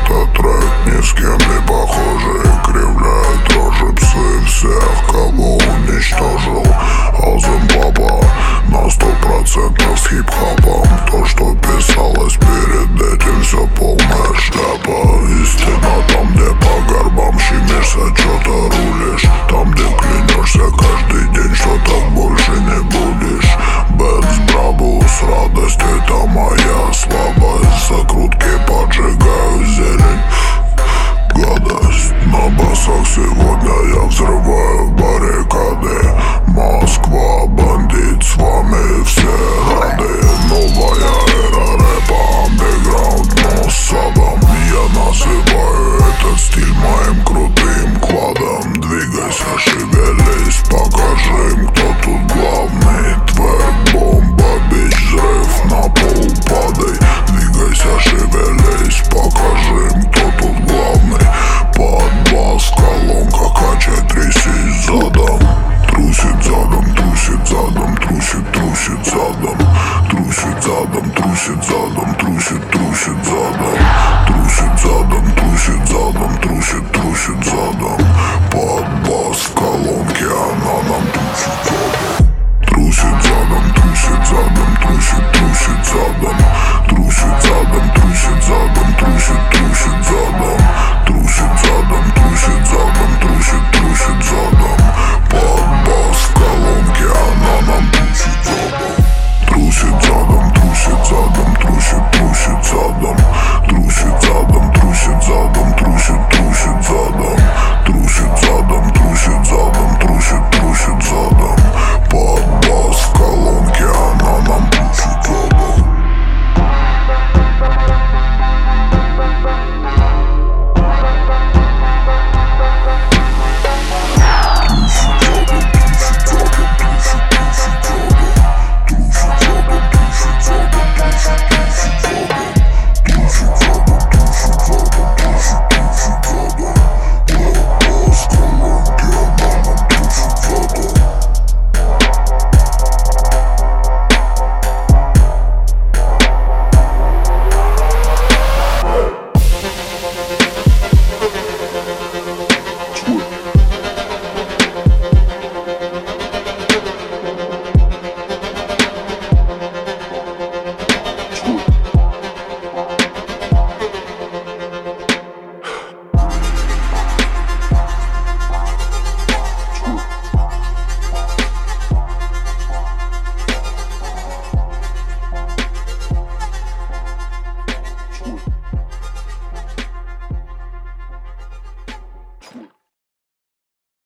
этот трек ни с кем не похожий. Кривляют рожи псы всех, кого уничтожил Азим Папа на 100% с хип-хопом. То, что писалось перед этим, все полная шляпа. Истина там, где по горбам щемишься, чё-то рулишь. Там, где клянешься каждый день, что так больше не будешь. Бэнс, Брабус, радость, это моя слабость. Закрутки поджигаю зелень, гадость. На басах сегодня я взрываю баррикады. Москва, бандит, с вами все рады. Новая эра рэпа, андеграунд, но с сабом. Я называю этот стиль моим крутым кладом. Двигайся, шевелись, покажи им, кто тут главный. Твэк, бомба, бич, взрыв, на пол падай. Двигайся, шевелись, покажи им, кто тут главный. Под бас, колонка, качай, трясись задом. Трусит задом, трусит задом, трусит задом. Трусит задом, трусит задом, трусит задом. Трусит задом.